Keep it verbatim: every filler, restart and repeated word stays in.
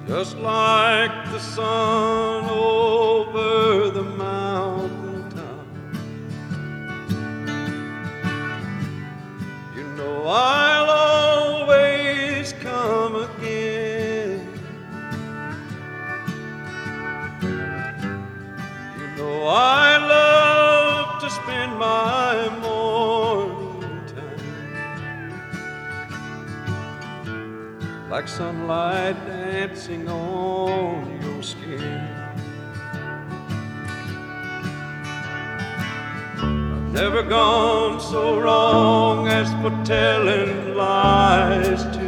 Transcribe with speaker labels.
Speaker 1: just like the sun over the mountain top. You know I'll always come again. You know I love to spend my morning time like sunlight dancing on your skin. I've never gone so wrong as for telling lies to